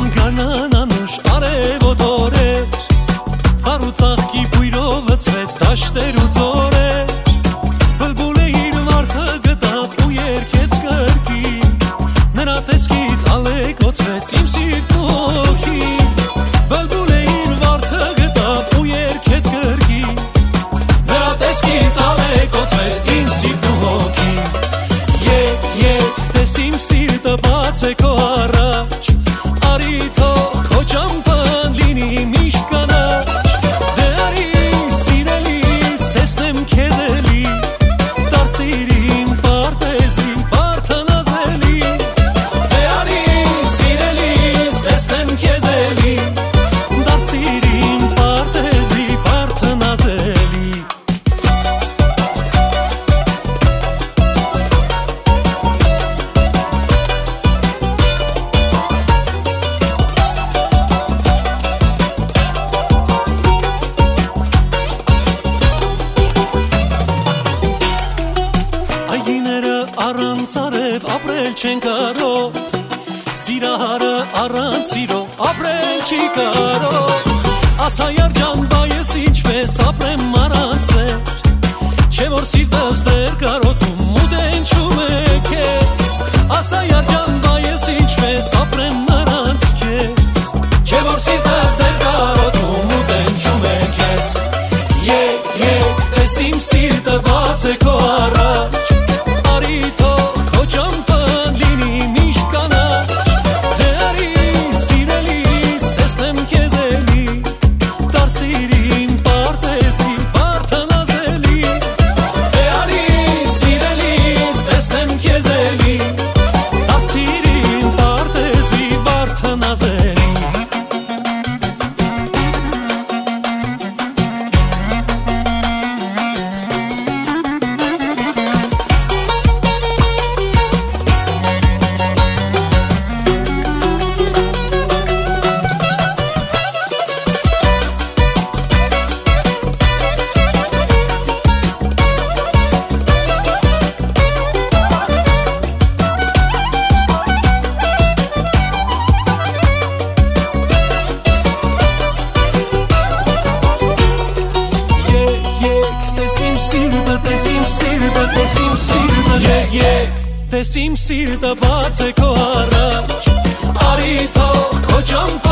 կանան անուշ արևոտ օրեր Ծառ ու ծաղկի բույրով լցվեց դաշտեր ու ձորեր Բլբուլը իր վարդը գտավ ու երգեց կրկին Նրա տեսքից ալեկոծվեց իմ սիրտն ու հոգին Բլբուլը իր վարդը գտավ ու երգեց կրկին Նրա տեսքից ալեկոծվեց իմ սիրտն ու հոգին Եկ, տես իմ սիրտը բաց է քո առաջ Արի թող քո ճամփան լինի միշտ կանաչ Դե արի սիրելիս տեսնեմ քեզ էլի Դարձիր իմ պարտեզի վարդանազելի Դե արի սիրելիս տեսնեմ քեզ էլի Դարձիր իմ պարտեզի վարդանազելի Այգիները առանց արև ապրել չեն կարող Սիրահարը առանց սիրո ապրել չի կարող Ասա երջան բա ես ինչպես ապրեմ առանց սեր Չէ որ սիրտս դեռ կարոտում ու դենչում է քեզ Ասա երջան բա ես ինչպես ապրեմ առանց քեզ Չէ որ սիրտս դեռ կարոտում ու դենչում է քեզ Եկ, տես իմ սիրտը բաց է քո առաջ Արի թող քո ճամփան լինի միշտ կանաչ Դե արի սիրելիս տեսնեմ քեզ էլի Դարձիր իմ պարտեզի վարդանազելի Դե արի սիրելիս տեսնեմ քեզ էլի Դարձիր իմ պարտեզի վարդանազելի Տես իմ սիրտը բաց է քո առաջ Արի թող քո ճամփան